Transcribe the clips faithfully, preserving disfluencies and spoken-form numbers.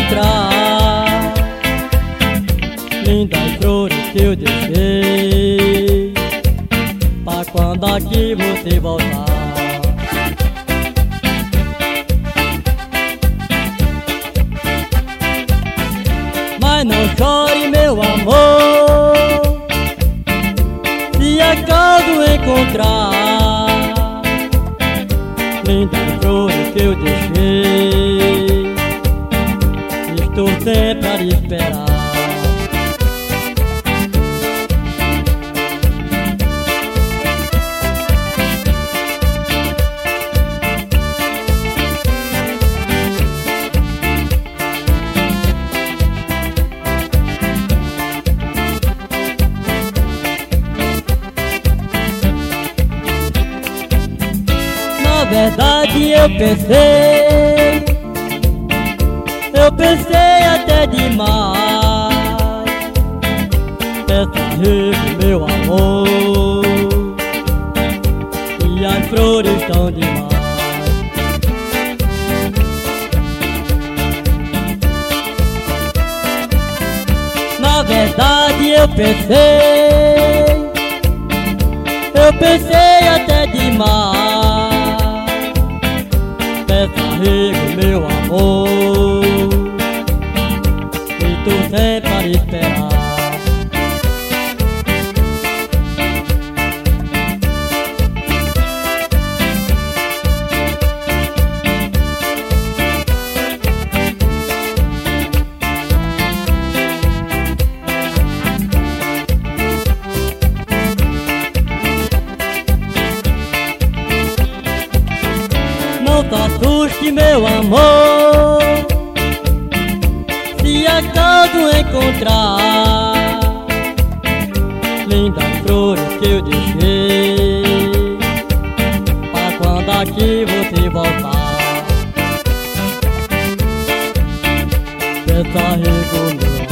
encontrar lindas flores que eu deixei pra quando aqui você voltar. Mas não chore, meu amor, se acaso encontrar lindas flores que eu deixei, estou sempre a lhe esperar. Na verdade eu pensei, eu pensei até demais. Peça rego, meu amor, e as flores tão demais. Na verdade eu pensei, eu pensei até demais. Peça rego, meu amor, e tô sempre a lhe esperar. Não se assuste, meu amor, se acaso encontrar lindas flores que eu deixei pra quando aqui você voltar. Peça rego,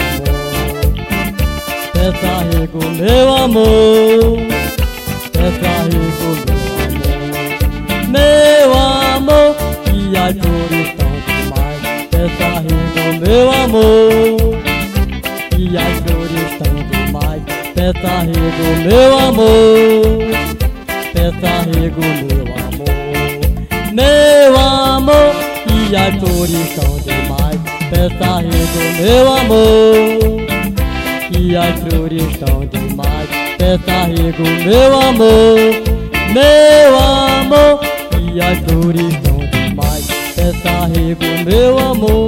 meu amor, peça rego, meu amor, meu amor, e as flores tão demais. Peça rego, meu amor, e as flores tão demais. Peça rego, meu amor, peça rego, meu amor, meu amor, e as flores tão demais. Peça rego, meu amor, e as flores tão demais. Peça rego, meu amor, meu amor, e as flores tão demais. Peça rego, meu amor.